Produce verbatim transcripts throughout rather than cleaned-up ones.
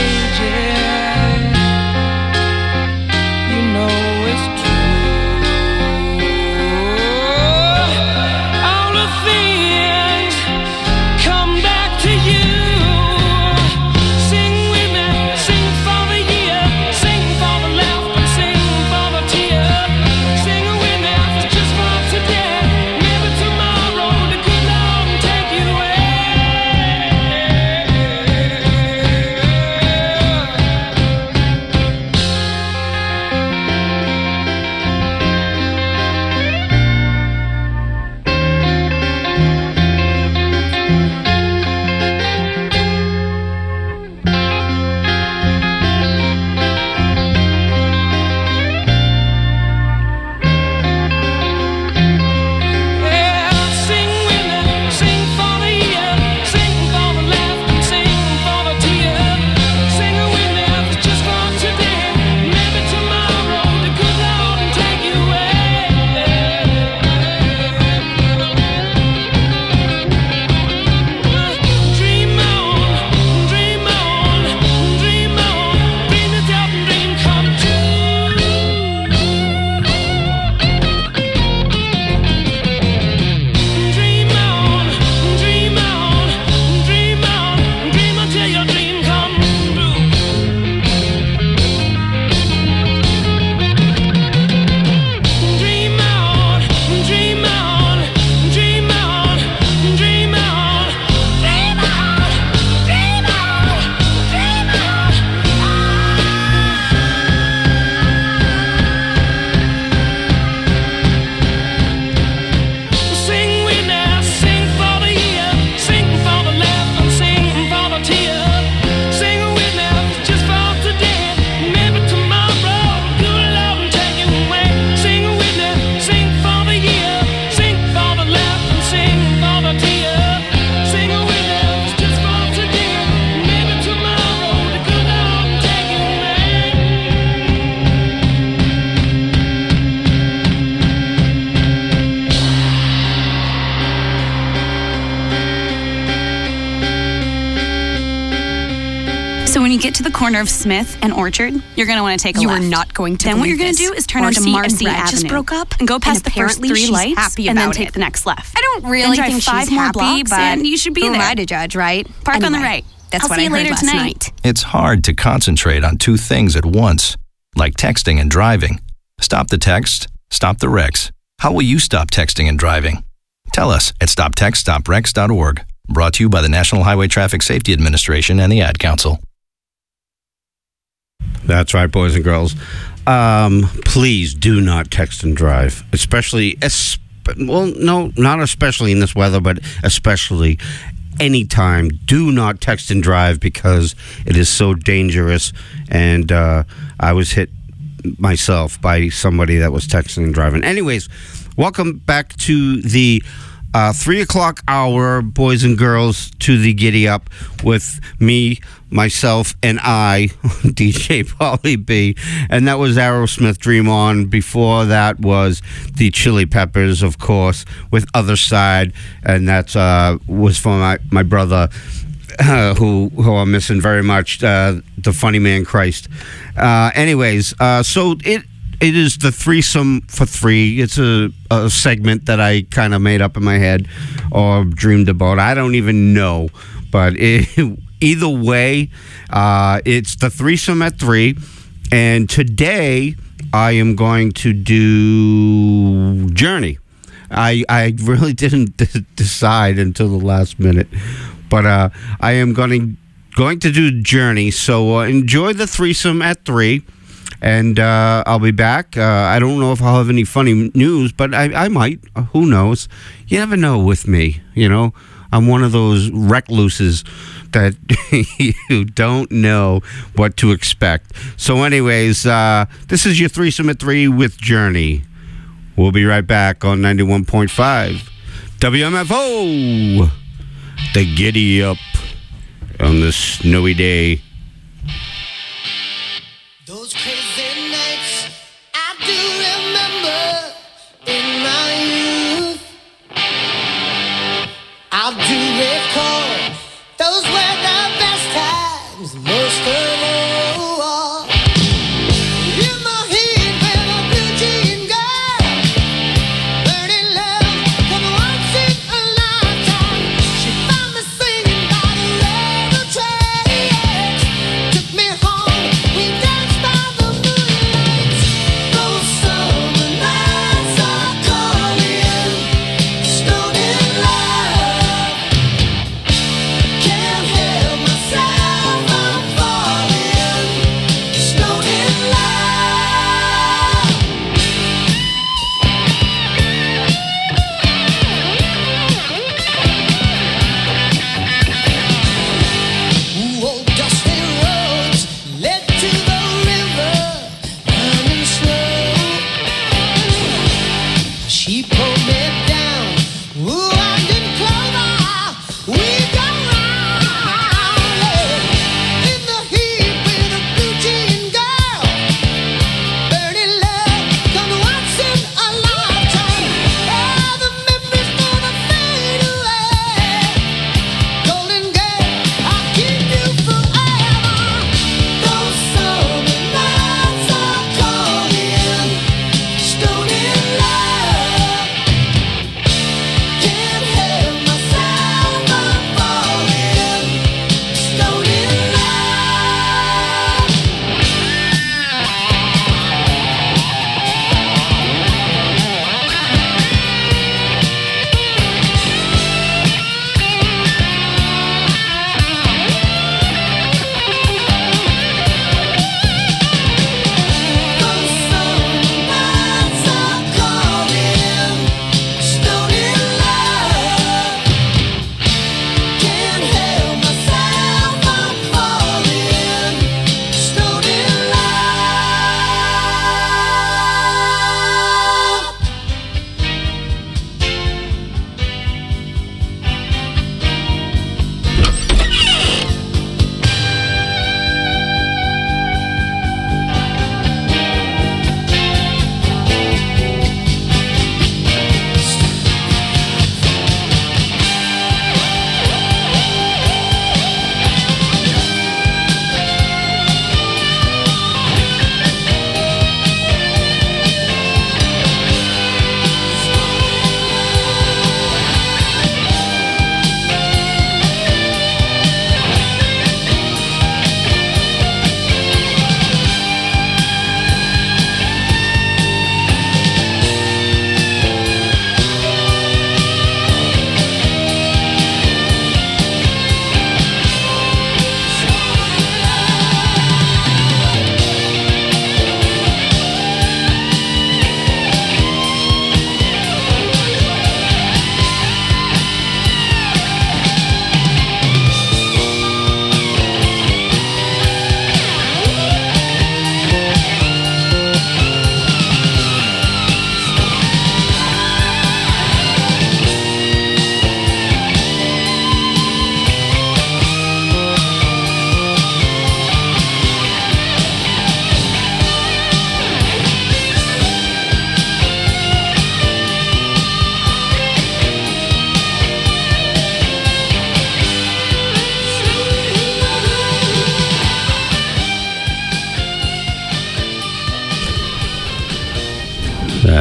So when you get to the corner of Smith and Orchard, you're going to want to take a you left. You are not going to Then what you're going to do is turn Marcy onto Marcy and Brad Avenue. just broke up and go past and the first three she's lights happy and then about take it. the next left. I don't really then drive think five she's more happy, blocks but and you should be who there. am I to judge, right? Park anyway, on the right. That's I'll what see I you heard later last tonight. night. It's hard to concentrate on two things at once, like texting and driving. Stop the text, stop the wrecks. How will you stop texting and driving? Tell us at stop text stop wrecks dot org. Brought to you by the National Highway Traffic Safety Administration and the Ad Council. That's right, boys and girls. Um, please do not text and drive, especially, esp- well, no, not especially in this weather, but especially anytime. Do not text and drive because it is so dangerous. And uh, I was hit myself by somebody that was texting and driving. Anyways, welcome back to the uh, three o'clock hour, boys and girls, to the Giddy Up with me, myself, and I, D J Pauly B. And that was Aerosmith, Dream On. Before that was the Chili Peppers, of course, with Other Side. And that uh, was for my, my brother, uh, who, who I'm missing very much, uh, the funny man Christ. Uh, anyways, uh, so it it is the threesome for three. It's a, a segment that I kind of made up in my head or dreamed about. I don't even know. But it, either way, uh, it's the threesome at three. And today I am going to do Journey. I, I really didn't d- decide until the last minute. But uh, I am going to, going to do Journey. So uh, enjoy the threesome at three. And uh, I'll be back. Uh, I don't know if I'll have any funny news, but I, I might. Uh, who knows? You never know with me, you know. I'm one of those recluses that you don't know what to expect. So anyways, uh, this is your threesome at three with Journey. We'll be right back on ninety-one point five W M F O. The Giddy Up on this snowy day. Those crazy nights I do remember in my youth. I do recall those were the best times, most of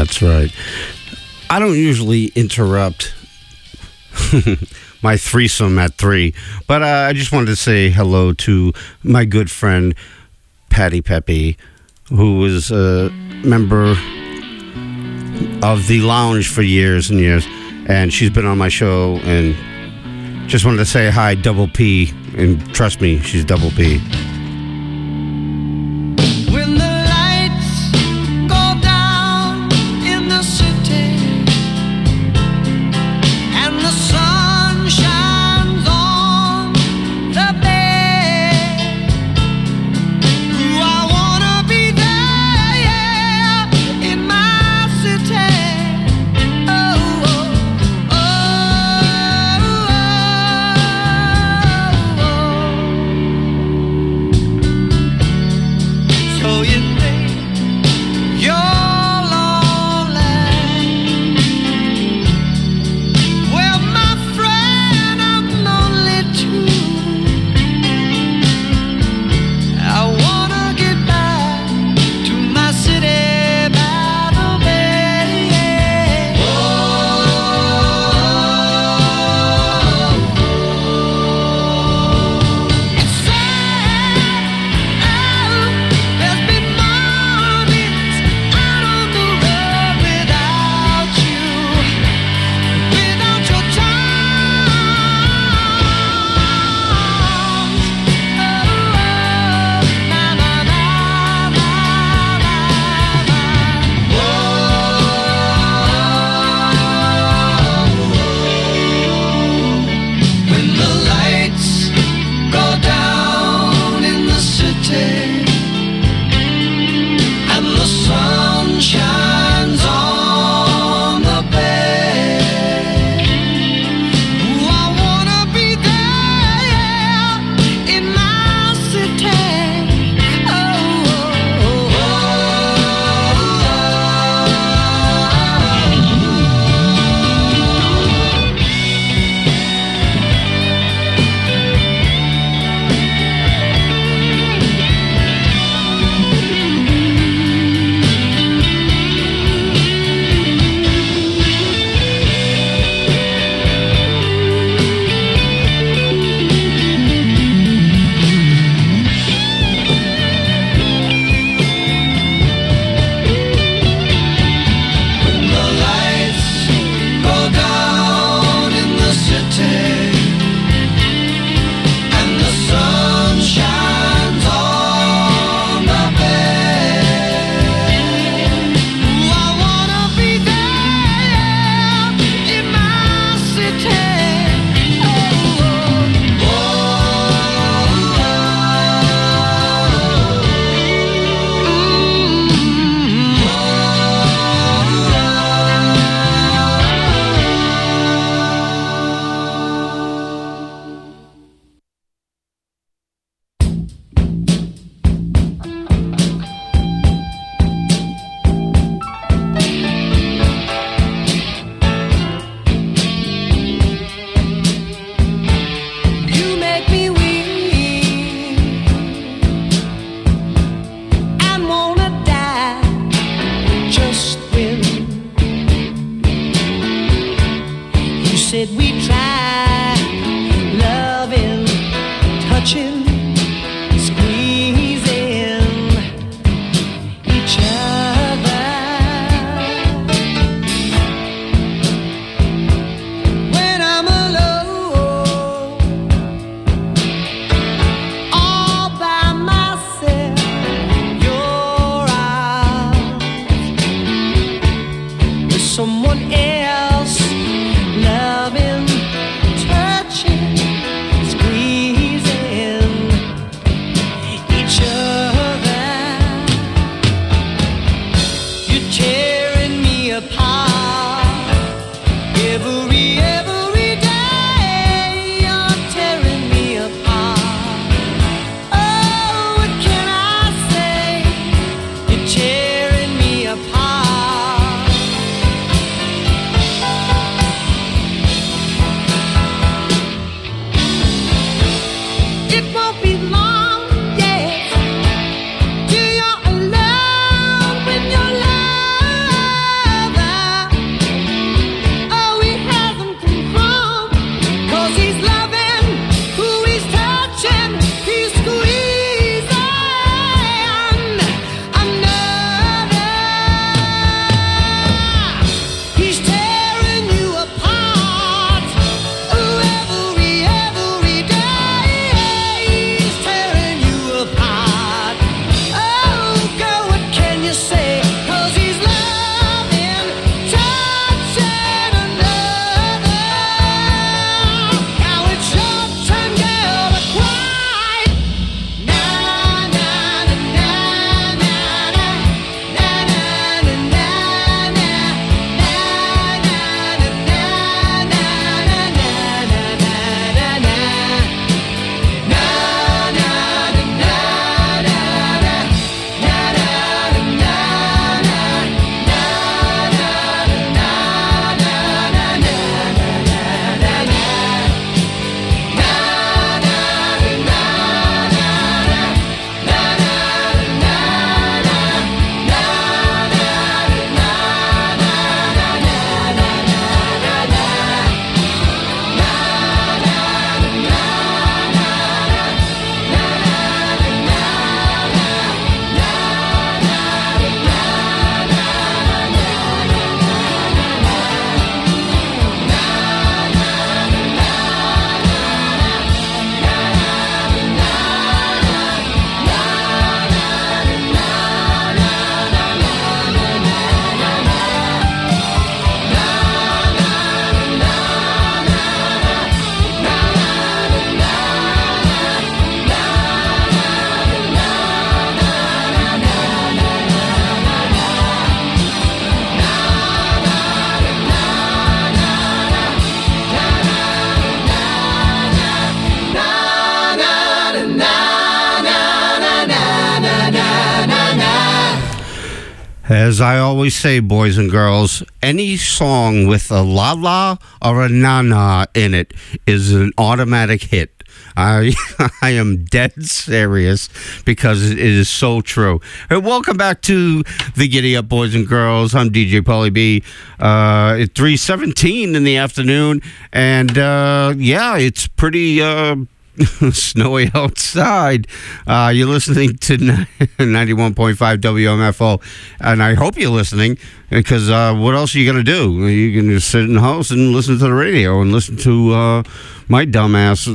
That's right. I don't usually interrupt my threesome at three, but uh, I just wanted to say hello to my good friend Patty Pepe, who was a member of the lounge for years and years, and she's been on my show, and just wanted to say hi, Double P, and trust me, she's Double P. When the lights go down in the city and the sun shines on the bay, ooh, I wanna be there, yeah, in my city. Oh, oh, oh, oh, oh. So you think you're lonely? Well, my friend, I'm lonely too. I wanna get back to my city by the bay. Oh, it's sad. Oh, there's been mornings out on the road without you, without your charms. Oh, na na na na na na. When the lights go down in the city and the sun shines on the bay, ooh, I wanna be there, yeah, in my city. Oh, oh, oh, when the lights go down in the city and the sun shines on the bay, ooh, I wanna be there in my city. Oh, oh, you make me weak and wanna die just when you said we try loving, touching, squeezing each other. When I'm alone, all by myself, your arms with someone else loving As I always say, boys and girls, any song with a la la or a na na in it is an automatic hit. I I am dead serious because it is so true. Hey, welcome back to the Giddy Up, boys and girls. I'm D J Paulie B. Uh, it's three seventeen in the afternoon, and uh, yeah, it's pretty uh, snowy outside. Uh, you're listening to ninety-one point five W M F O, and I hope you're listening, because uh, what else are you going to do? You can just sit in the house and listen to the radio and listen to uh, my dumbass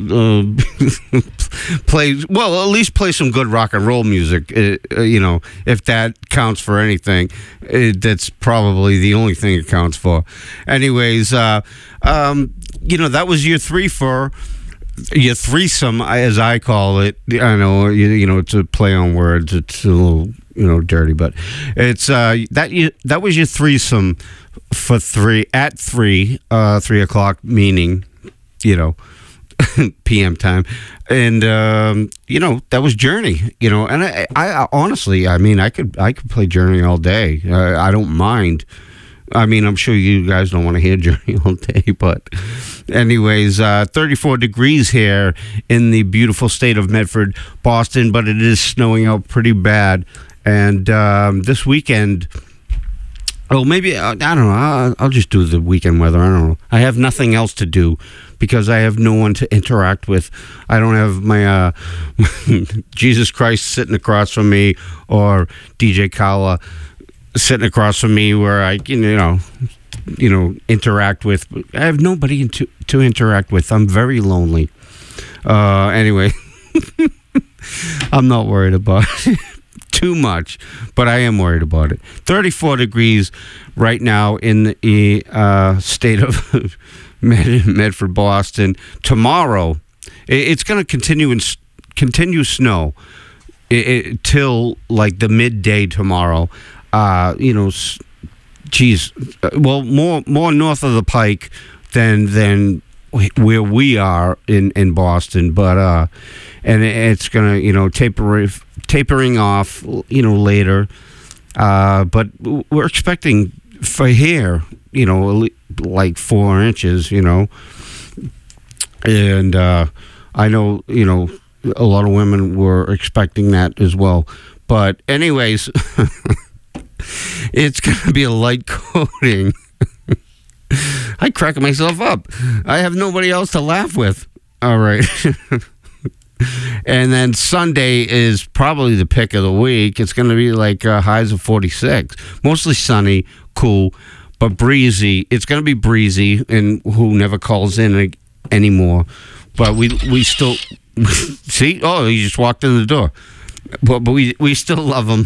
uh, play, well, at least play some good rock and roll music, uh, you know, if that counts for anything. It, that's probably the only thing it counts for. Anyways, uh, um, you know, that was year three for your threesome, as I call it. I know, you, you know, it's a play on words. It's a little, you know, dirty, but it's uh, that you that was your threesome for three at three, uh, three o'clock, meaning, you know, P M time, and um, you know, that was Journey. You know, and I, I honestly, I mean, I could I could play Journey all day. Uh, I don't mind. I mean, I'm sure you guys don't want to hear Journey all day, but anyways, uh, thirty-four degrees here in the beautiful state of Medford, Boston, but it is snowing out pretty bad. And um, this weekend, oh, maybe, I don't know, I'll, I'll just do the weekend weather. I don't know. I have nothing else to do because I have no one to interact with. I don't have my uh, Jesus Christ sitting across from me, or D J Kala sitting across from me where I can, you know, you know, interact with. I have nobody to to interact with. I'm very lonely. Uh, anyway, I'm not worried about it too much, but I am worried about it. thirty-four degrees right now in the uh, state of Med- Medford, Boston. Tomorrow, it, it's going to continue and continue snow it, it, till like the midday tomorrow. Uh, you know, geez, well, more more north of the Pike than than where we are in, in Boston, but uh, and it's gonna, you know, taper tapering off, you know, later. Uh, but we're expecting for here, you know, like four inches, you know, and uh, I know, you know, a lot of women were expecting that as well. But anyways. It's going to be a light coating. I crack myself up. I have nobody else to laugh with. All right. And then Sunday is probably the pick of the week. It's going to be like uh, highs of forty-six. Mostly sunny, cool, but breezy. It's going to be breezy, and who never calls in anymore. But we we still... See? Oh, he just walked in the door. But, but we, we still love him.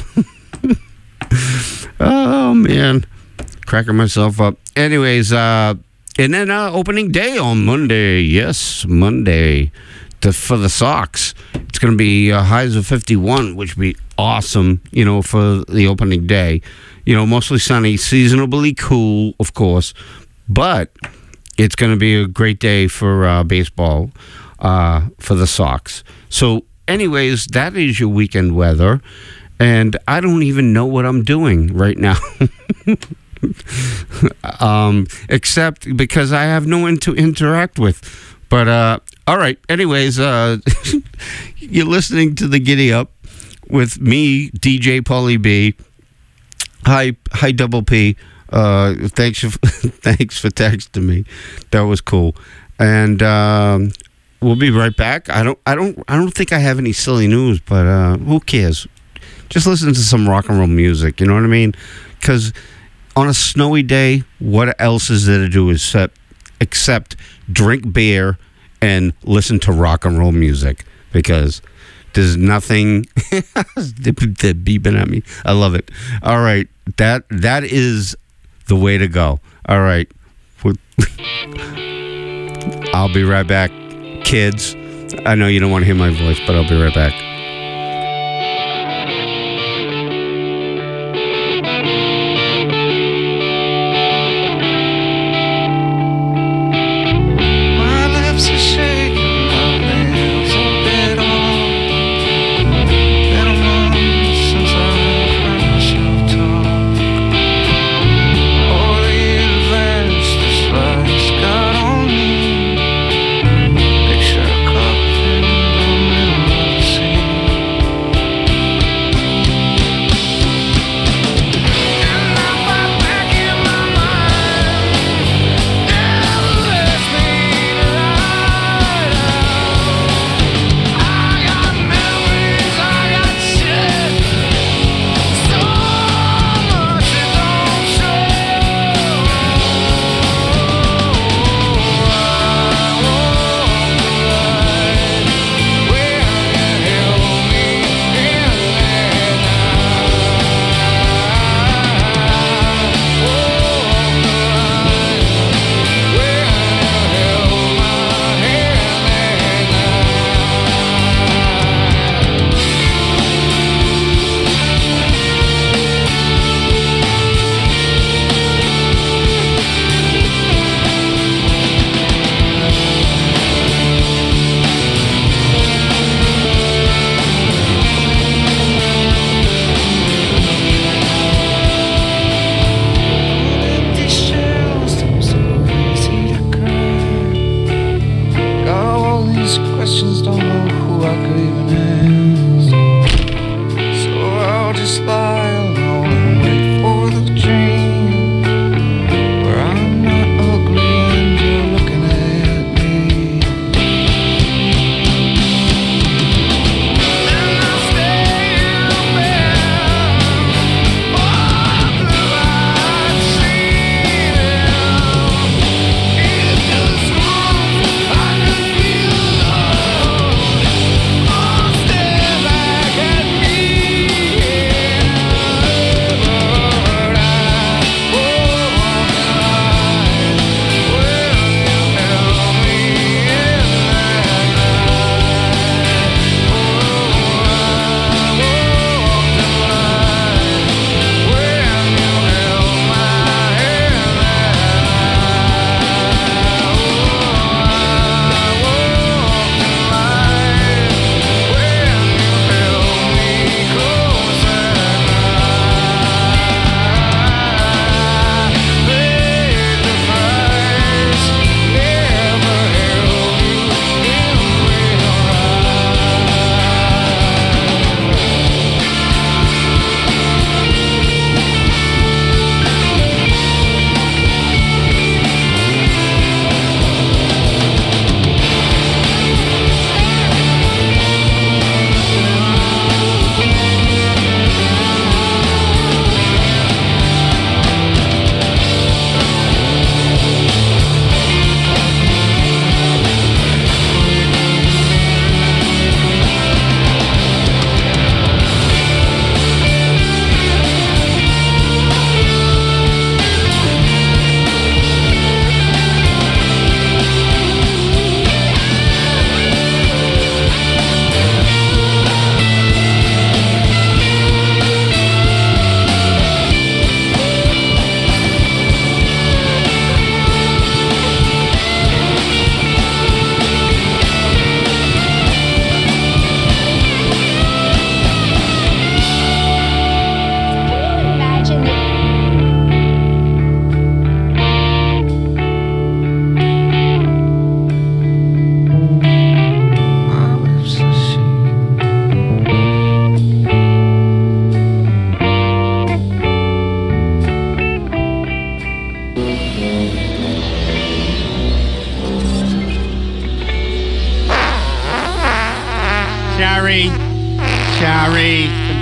Oh man, cracking myself up. Anyways, uh, and then uh, opening day on Monday. Yes, Monday, the, for the Sox. It's going to be uh, highs of fifty-one, which would be awesome. You know, for the opening day. You know, mostly sunny, seasonably cool, of course, but it's going to be a great day for uh, baseball uh, for the Sox. So, anyways, that is your weekend weather. And I don't even know what I'm doing right now. um, except because I have no one to interact with. But, uh, all right. Anyways, uh, you're listening to the Giddy Up with me, D J Paulie B. Hi, hi, Double P. Uh, thanks, for, thanks for texting me. That was cool. And um, we'll be right back. I don't, I don't, I don't think I have any silly news, but uh, who cares? Just listen to some rock and roll music, you know what I mean? Because on a snowy day, what else is there to do except, except drink beer and listen to rock and roll music? Because there's nothing... They're beeping at me. I love it. All right. That That is the way to go. All right. I'll be right back, kids. I know you don't want to hear my voice, but I'll be right back. Since I've heard myself talk.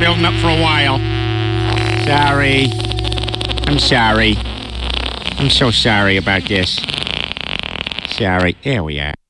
building up for a while. Sorry. I'm sorry. I'm so sorry about this. Sorry. There we are.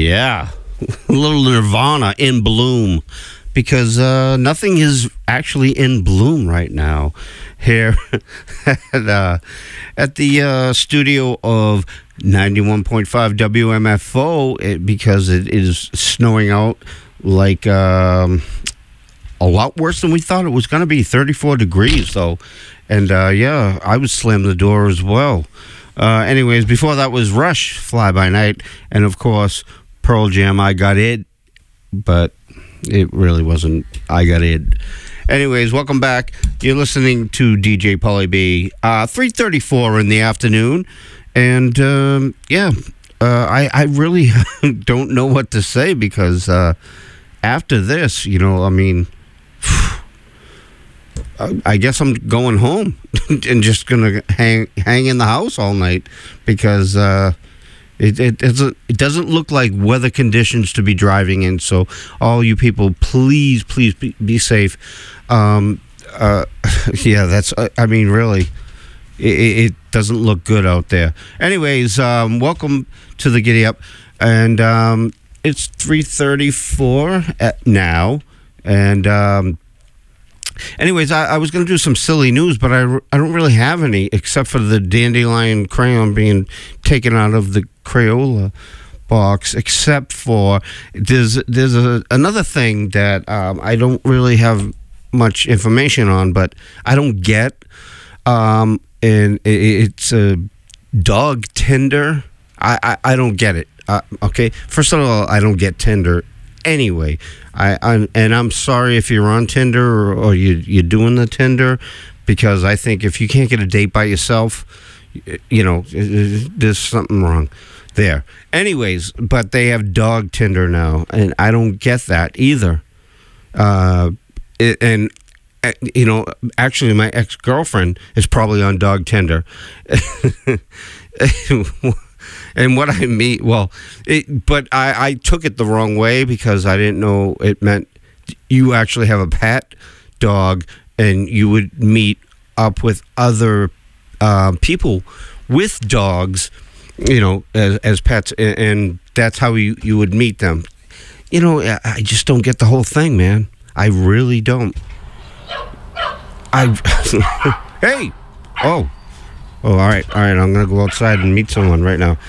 yeah. A little Nirvana, In Bloom. Because uh, nothing is actually in bloom right now here at, uh, at the uh, studio of ninety-one point five W M F O, it, because it is snowing out like um, a lot worse than we thought it was going to be. thirty-four degrees, though. And, uh, yeah, I would slam the door as well. Uh, anyways, before that was Rush, Fly By Night. And, of course, Pearl Jam, I Got It. But it really wasn't I Got It. Anyways, welcome back. You're listening to D J Pauly B. Uh, three thirty-four in the afternoon. And, um, yeah, uh, I, I really don't know what to say because uh, after this, you know, I mean, I guess I'm going home and just going to hang hang in the house all night because uh, it, it, doesn't, it doesn't look like weather conditions to be driving in. So all you people, please, please be, be safe. Um, uh, yeah, that's, I mean, really. It, it doesn't look good out there. Anyways, um, welcome to the Giddy Up. And um, it's three thirty-four at now. And um, anyways, I, I was going to do some silly news, but I, I don't really have any except for the Dandelion crayon being taken out of the Crayola box, except for there's, there's a, another thing that um, I don't really have much information on, but I don't get. Um, and it's a dog Tinder. I, I, I don't get it. Uh, okay, first of all, I don't get Tinder anyway. I I'm, and I'm sorry if you're on Tinder or, or you you're doing the Tinder, because I think if you can't get a date by yourself, you know, there's something wrong there. Anyways, but they have dog Tinder now, and I don't get that either. Uh, it, and. You know, actually, my ex-girlfriend is probably on dog Tinder. And what I mean, well, it, but I, I took it the wrong way because I didn't know it meant you actually have a pet dog and you would meet up with other uh, people with dogs, you know, as, as pets, and, and that's how you, you would meet them. You know, I, I just don't get the whole thing, man. I really don't. I hey oh oh all right all right I'm gonna go outside and meet someone right now.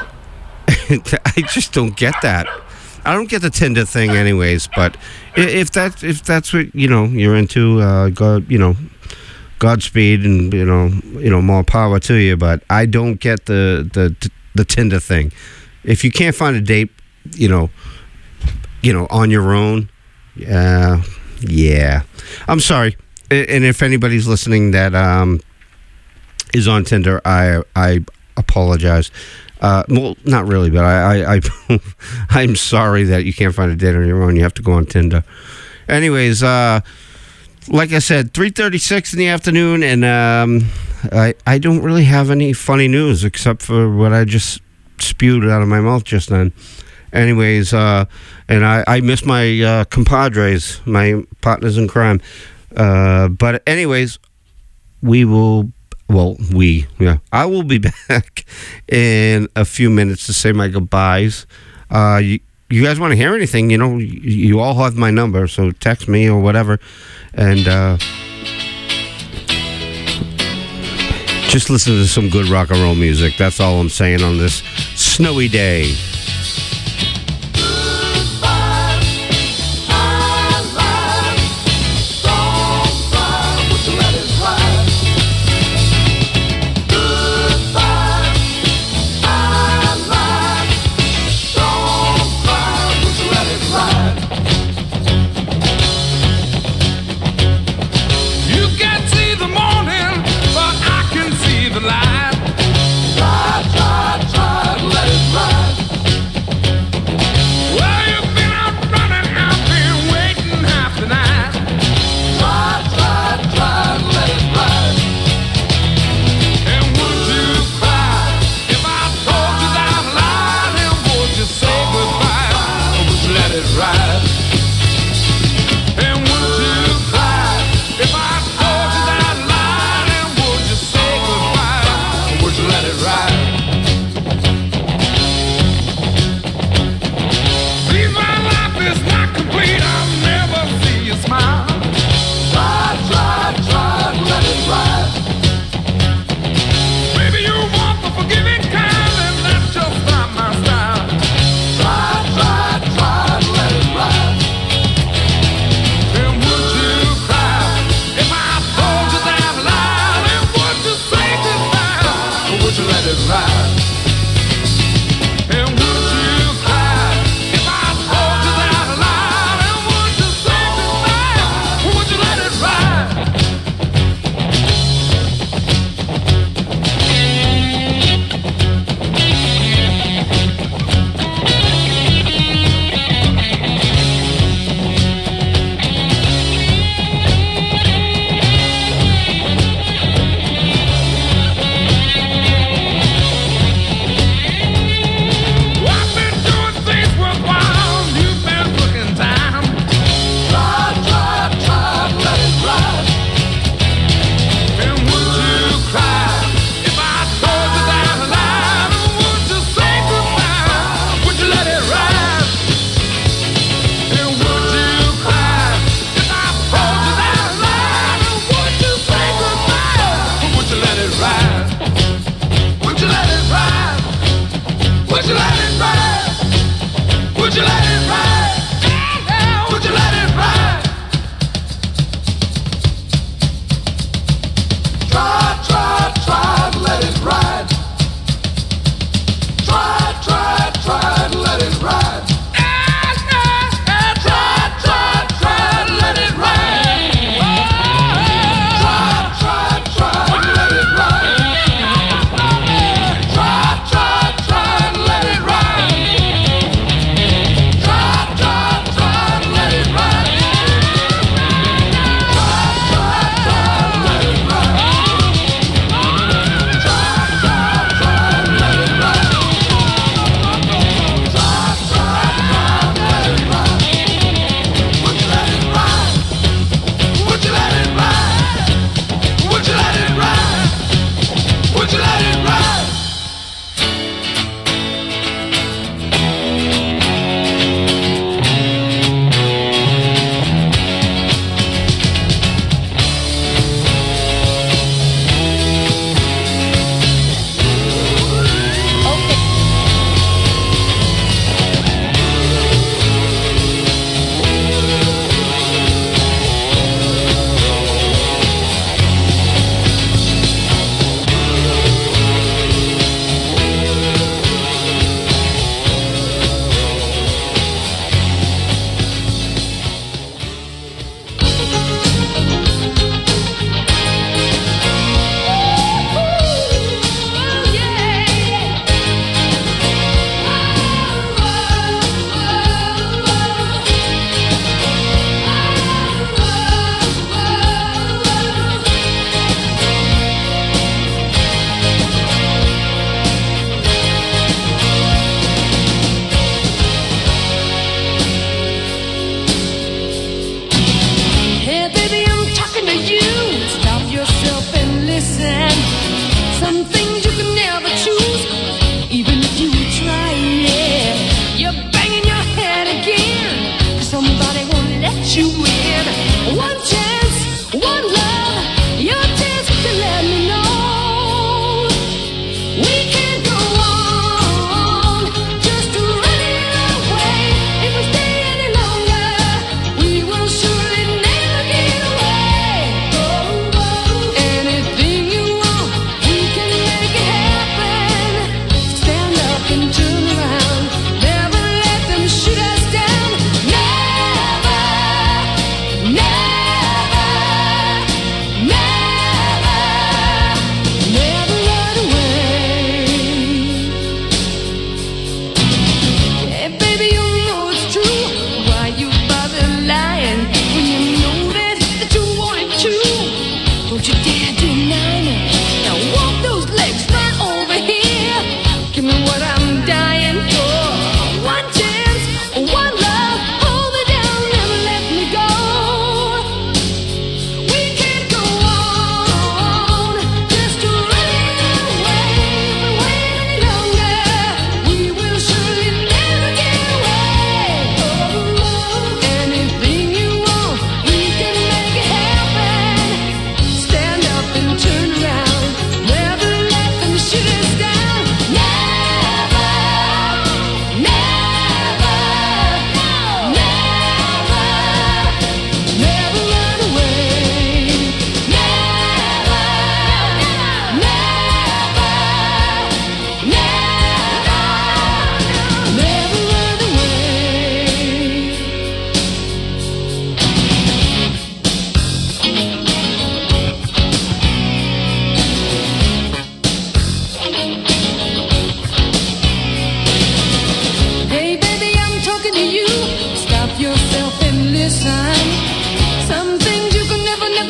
I just don't get that. I don't get the Tinder thing anyways, but if that if that's what you know you're into, uh God, you know, Godspeed, and you know you know more power to you, but I don't get the the the Tinder thing. If you can't find a date, you know you know on your own, uh yeah, I'm sorry. And if anybody's listening that um, is on Tinder, I I apologize. Uh, well, not really, but I, I, I I'm sorry that you can't find a date on your own. You have to go on Tinder. Anyways, uh, like I said, three thirty-six in the afternoon, and um, I I don't really have any funny news except for what I just spewed out of my mouth just then. Anyways, uh, and I, I miss my uh, compadres, my partners in crime. Uh, but anyways, we will, well, we, yeah, I will be back in a few minutes to say my goodbyes. Uh, you, you guys want to hear anything, you know, you, you all have my number, so text me or whatever, and, uh, just listen to some good rock and roll music. That's all I'm saying on this snowy day. Try, try, try, let it ride.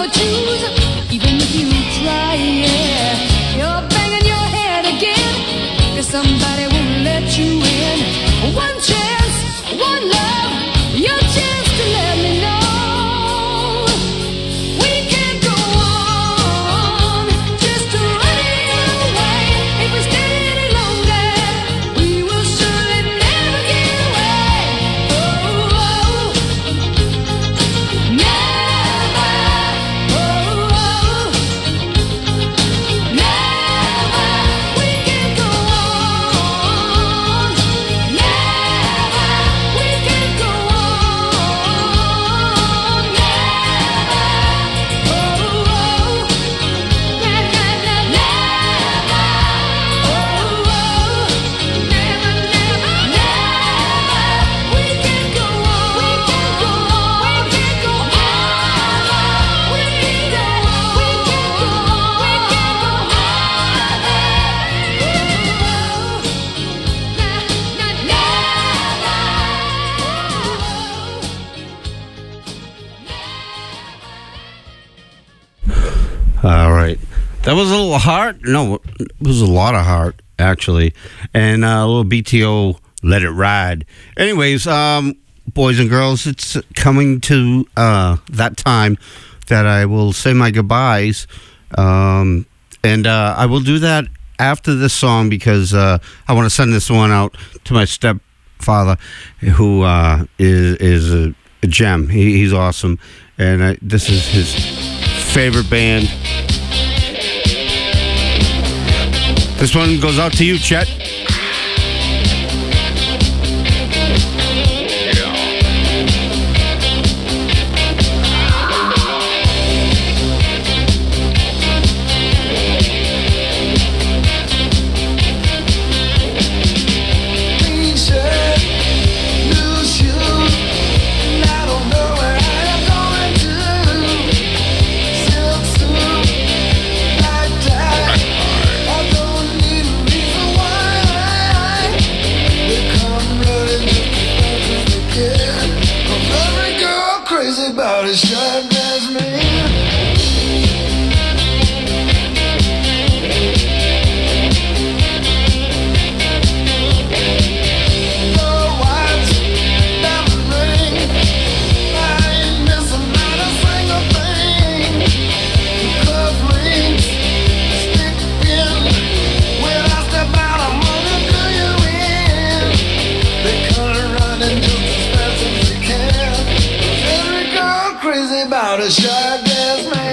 choose, even if you try, yeah. You're banging your head again, 'cause somebody won't let you in. One chance, one love, your chance to let me know. We can't go on, just running away. If we stay any longer, we will surely never get away. Oh, oh, never. Oh, oh, never. We can't go on, never. We can't go on, never. Oh, oh, never, never. Oh, oh, never, never, never. We can't go on, we can't go on, we can't go on, we can't go on, we can't go on, we can't go All right. That was a little heart. No, it was a lot of heart, actually. And uh, a little B T O, Let It Ride. Anyways, um, boys and girls, it's coming to uh, that time that I will say my goodbyes. Um, and uh, I will do that after this song because uh, I want to send this one out to my stepfather, who uh, is, is a, a gem. He, he's awesome. And uh, this is his favorite band. This one goes out to you, Chet. About as sharp as me. About a sharp as man.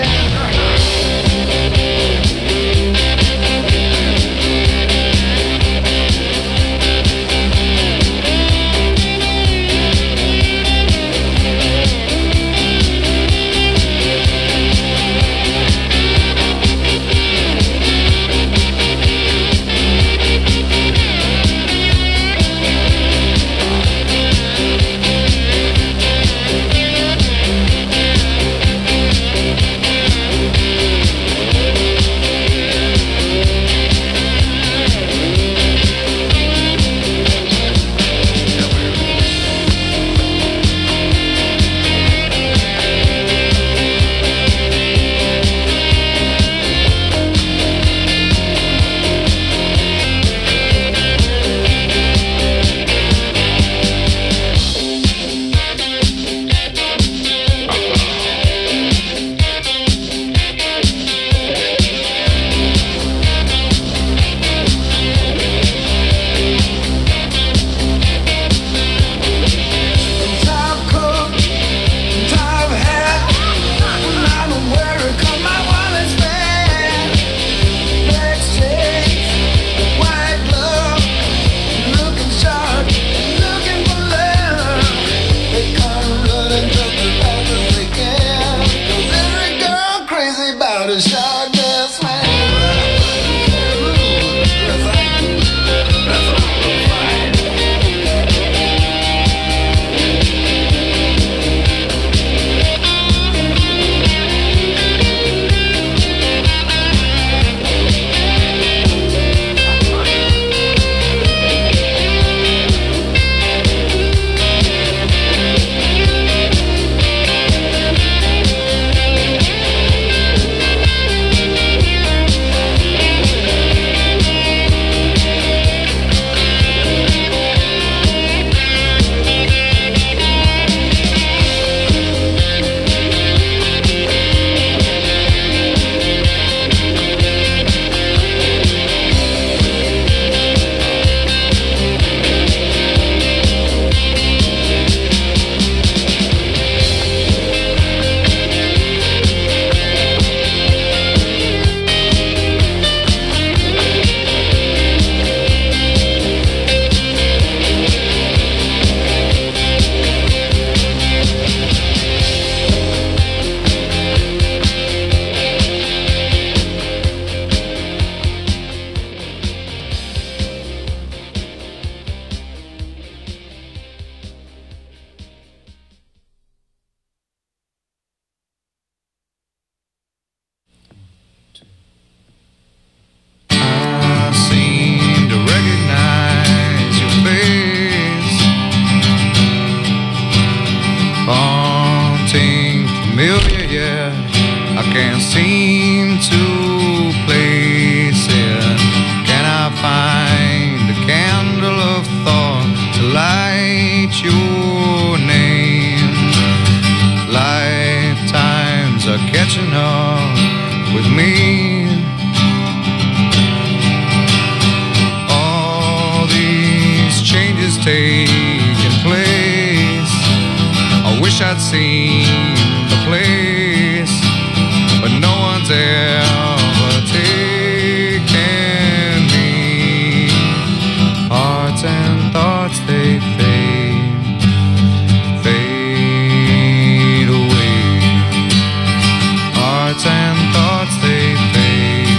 familiar yet I can't seem to place it. Can I find a candle of thought to light your name? Lifetimes are catching up with me. All these changes taking place. I wish I'd seen the place, but no one's ever taken me. Hearts and thoughts, they fade, fade away. Hearts and thoughts, they fade,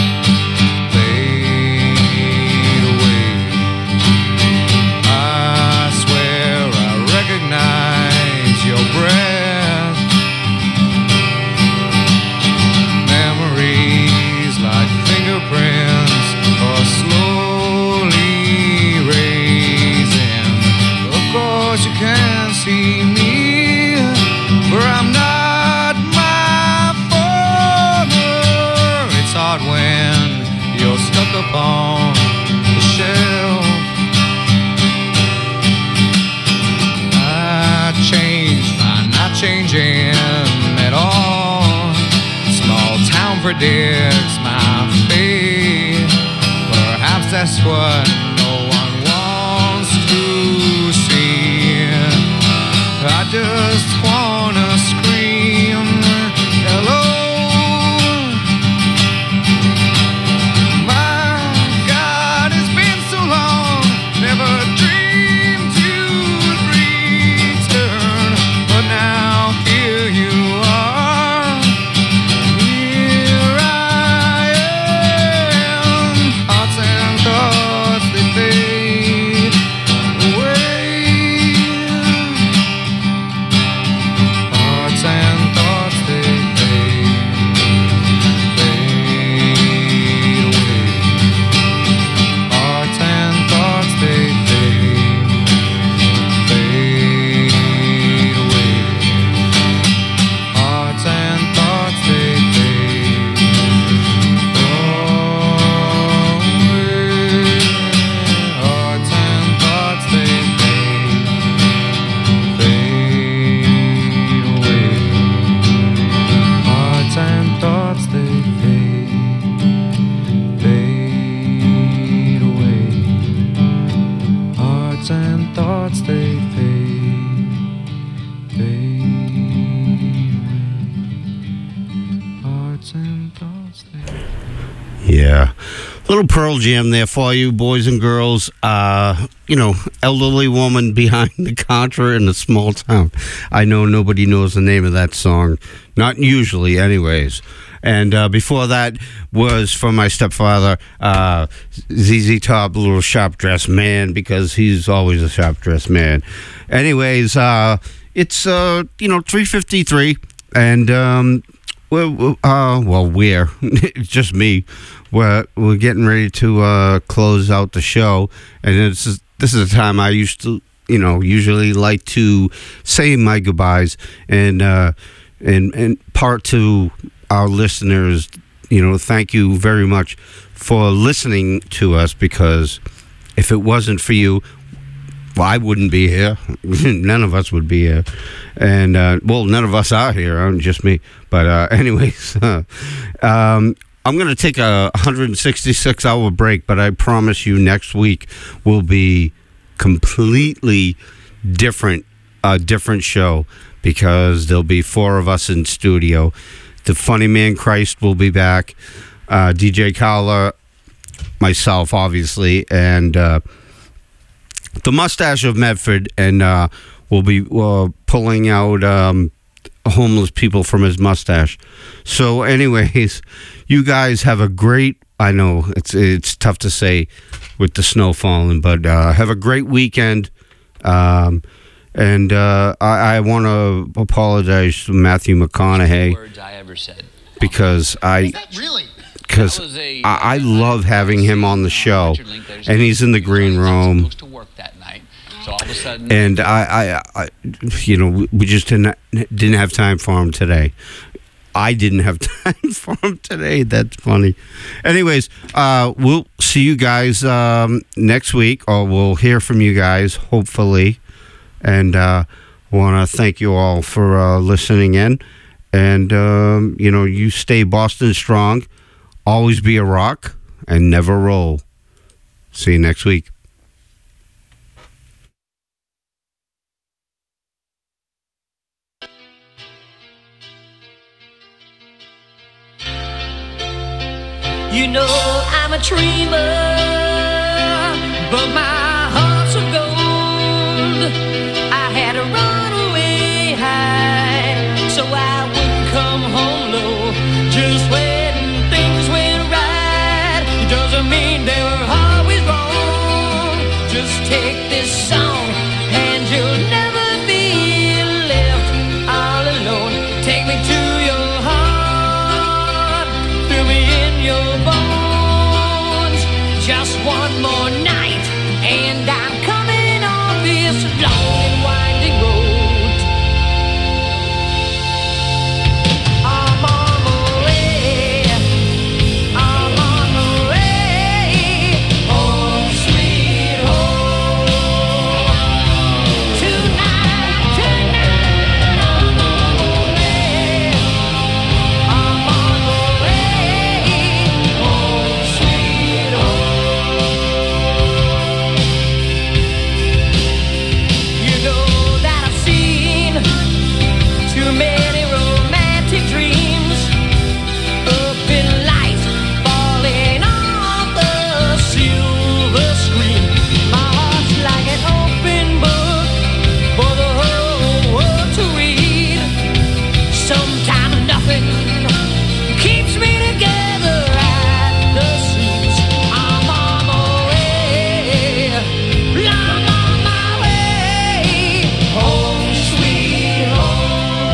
fade away. I swear I recognize your breath. Memories like fingerprints are slowly raising. Of course you can't see me, for I'm not my father. It's hard when you're stuck upon the shelf. I changed by not changing at all. Small town predicts my fate. Perhaps that's what no one wants to see. I just wanna scream hello. My God, it's been so long. Never dreamed you'd return, but now here you are. Here I am. Hearts and thoughts, they fade away. Hearts and thoughts, they fade, fade away. Hearts and thoughts, they fade, fade away. Hearts and thoughts, they fade away. Hearts and thoughts, they fade, fade away. Hearts and thoughts, they fade, fade away. Hearts and thoughts, they fade, fade away. Hearts and thoughts, they Yeah. Little Pearl Jam there for you, boys and girls. Uh, you know, elderly woman behind the counter in a small town. I know nobody knows the name of that song. Not usually, anyways. And uh, before that was from my stepfather, uh, Z Z Top, Little Sharp Dressed Man, because he's always a sharp dressed man. Anyways, uh, it's, uh, you know, three fifty-three, and... Um, Well, uh, well, we're it's just me. We're we're getting ready to uh, close out the show, and this is this is the time I used to, you know, usually like to say my goodbyes, and uh, and and part to our listeners, you know, thank you very much for listening to us, because if it wasn't for you, well, I wouldn't be here. None of us would be here. And, uh, well, none of us are here. I'm just me. But uh, anyways, uh, um, I'm going to take a one hundred sixty-six hour break, but I promise you next week will be completely different, a different show, because there'll be four of us in studio. The Funny Man Christ will be back. Uh, D J Kala, myself, obviously, and... Uh, the Mustache of Medford, and uh, we'll be uh, pulling out um, homeless people from his mustache. So anyways, you guys have a great, I know it's it's tough to say with the snow falling, but uh, have a great weekend. Um, and uh, I, I want to apologize to Matthew McConaughey. Words I ever said. Because I... Really? Because I, I love having him on the show, and he's in the green room. of a sudden. And I, I, I you know, we, we just didn't didn't have time for him today. I didn't have time for him today. That's funny. Anyways, uh, we'll see you guys um, next week, or we'll hear from you guys, hopefully. And uh, I want to thank you all for uh, listening in. And, um, you know, you stay Boston strong. Always be a rock and never roll. See you next week. You know I'm a dreamer, but my heart's of gold. I had to run away high, so I wouldn't come home low. Just when things went right, it doesn't mean they were always wrong. Just take this song, and you'll never be left all alone. Take me to your heart, fill me in your bones. Just one more night, and I'm coming off this long and winding road. I'm on my way, I'm on my way, home sweet home. Tonight, tonight, I'm on my way, I'm on my way, home sweet home. You know that I've seen too many romantic dreams up in light, falling off the silver screen. My heart's like an open book for the whole world to read. Sometimes nothing keeps me together at the seams. I'm on my way, I'm on my way, home sweet home.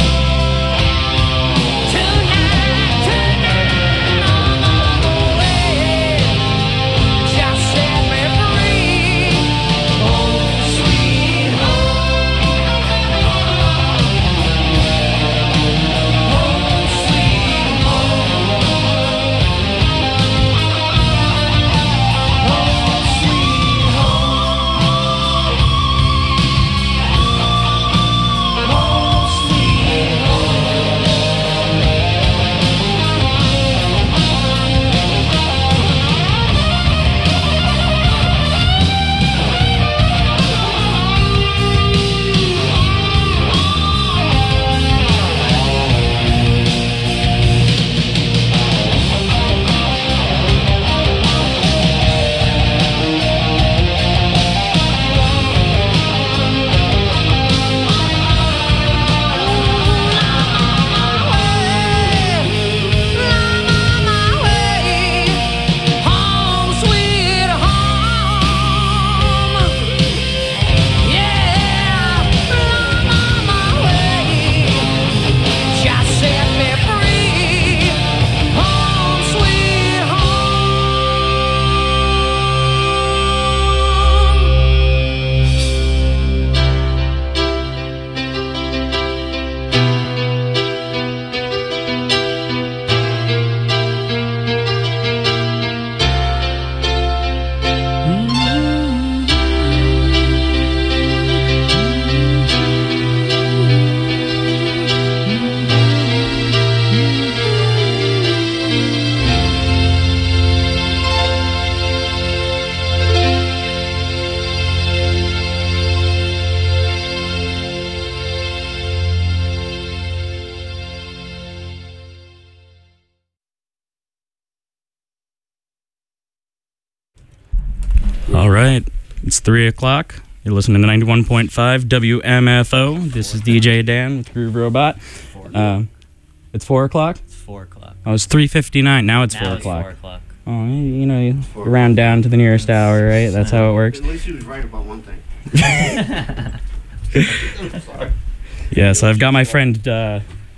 Tonight, tonight, I'm on my way, just set me free, home sweet home, home sweet home, home sweet home, home sweet home. All right, it's three o'clock. You're listening to ninety-one point five W M F O. This is D J Dan with Groove Robot. Uh, it's four o'clock? It's four o'clock. Oh, it's three fifty-nine. Now it's Now four it's o'clock. four o'clock. Oh, you know, you round down to the nearest hour, right? That's how it works. At least he was right about one thing. Yeah, so I've got my friend uh,